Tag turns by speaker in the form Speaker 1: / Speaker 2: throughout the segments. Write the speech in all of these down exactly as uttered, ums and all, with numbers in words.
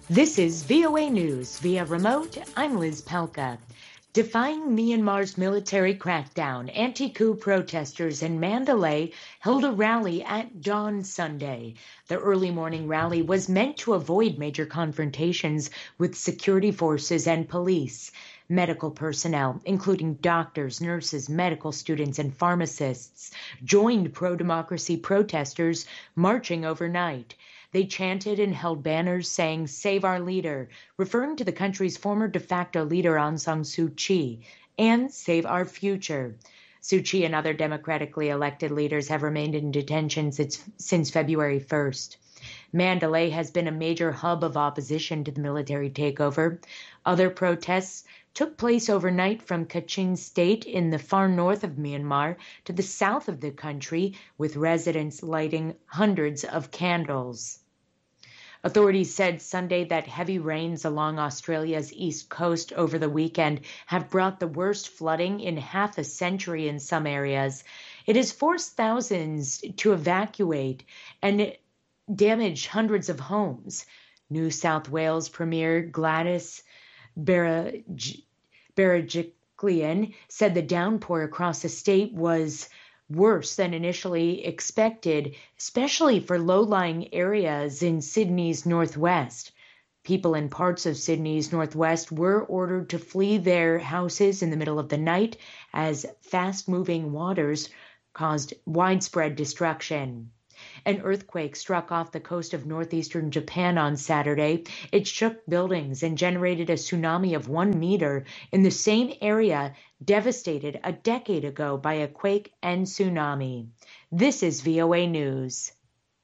Speaker 1: This is V O A News via remote. I'm Liz Pelka. Defying Myanmar's military crackdown, anti-coup protesters in Mandalay held a rally at dawn Sunday. The early morning rally was meant to avoid major confrontations with security forces and police. Medical personnel, including doctors, nurses, medical students, and pharmacists, joined pro-democracy protesters marching overnight. They chanted and held banners saying, "Save our leader," referring to the country's former de facto leader Aung San Suu Kyi, and "Save our future." Suu Kyi and other democratically elected leaders have remained in detention since, since February first. Mandalay has been a major hub of opposition to the military takeover. Other protests took place overnight from Kachin State in the far north of Myanmar to the south of the country, with residents lighting hundreds of candles. Authorities said Sunday that heavy rains along Australia's east coast over the weekend have brought the worst flooding in half a century in some areas. It has forced thousands to evacuate and damaged hundreds of homes. New South Wales Premier Gladys Berejiklian said the downpour across the state was worse than initially expected, especially for low-lying areas in Sydney's northwest. People in parts of Sydney's northwest were ordered to flee their houses in the middle of the night as fast-moving waters caused widespread destruction. An earthquake struck off the coast of northeastern Japan on Saturday. It shook buildings and generated a tsunami of one meter in the same area devastated a decade ago by a quake and tsunami. This is V O A News.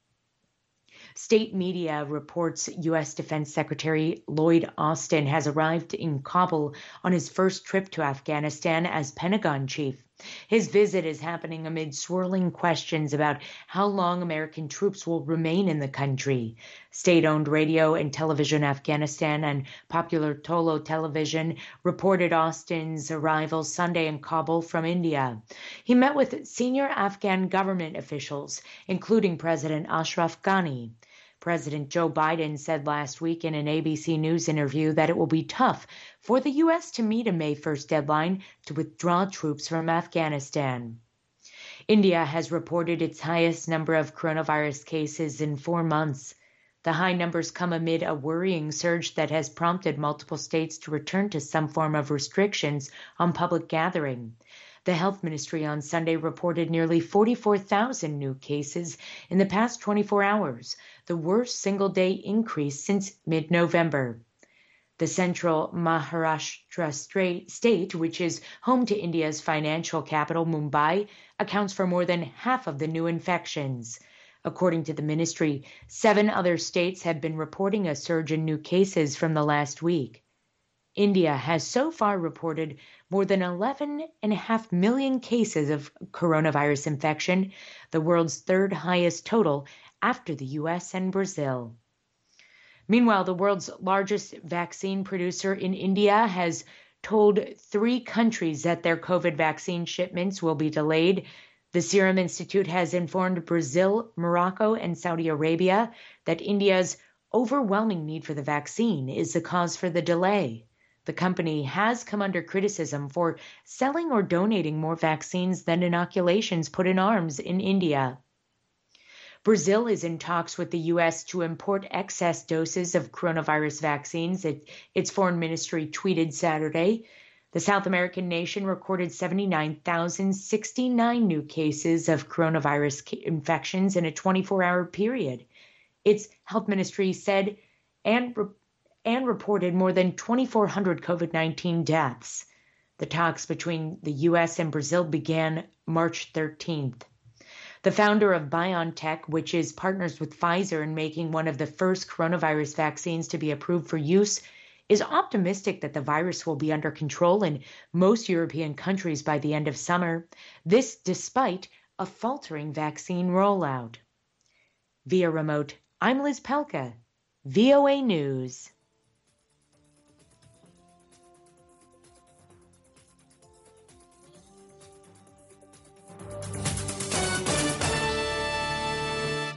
Speaker 1: State media reports U S Defense Secretary Lloyd Austin has arrived in Kabul on his first trip to Afghanistan as Pentagon chief. His visit is happening amid swirling questions about how long American troops will remain in the country. State-owned radio and television Afghanistan and Popular Tolo Television reported Austin's arrival Sunday in Kabul from India. He met with senior Afghan government officials, including President Ashraf Ghani. President Joe Biden said last week in an A B C News interview that it will be tough for the U S to meet a May first deadline to withdraw troops from Afghanistan. India has reported its highest number of coronavirus cases in four months. The high numbers come amid a worrying surge that has prompted multiple states to return to some form of restrictions on public gathering. The health ministry on Sunday reported nearly forty-four thousand new cases in the past twenty-four hours, the worst single-day increase since mid-November. The central Maharashtra state, which is home to India's financial capital, Mumbai, accounts for more than half of the new infections. According to the ministry, seven other states have been reporting a surge in new cases from the last week. India has so far reported more than eleven point five million cases of coronavirus infection, the world's third highest total after the U S and Brazil. Meanwhile, the world's largest vaccine producer in India has told three countries that their COVID vaccine shipments will be delayed. The Serum Institute has informed Brazil, Morocco, and Saudi Arabia that India's overwhelming need for the vaccine is the cause for the delay. The company has come under criticism for selling or donating more vaccines than inoculations put in arms in India. Brazil is in talks with the U S to import excess doses of coronavirus vaccines, it, its foreign ministry tweeted Saturday. The South American nation recorded seventy-nine thousand sixty-nine new cases of coronavirus infections in a twenty-four hour period. Its health ministry said and reported and reported more than twenty-four hundred COVID nineteen deaths. The talks between the U S and Brazil began March thirteenth. The founder of BioNTech, which is partners with Pfizer in making one of the first coronavirus vaccines to be approved for use, is optimistic that the virus will be under control in most European countries by the end of summer. This despite a faltering vaccine rollout. Via remote, I'm Liz Pelka, V O A News.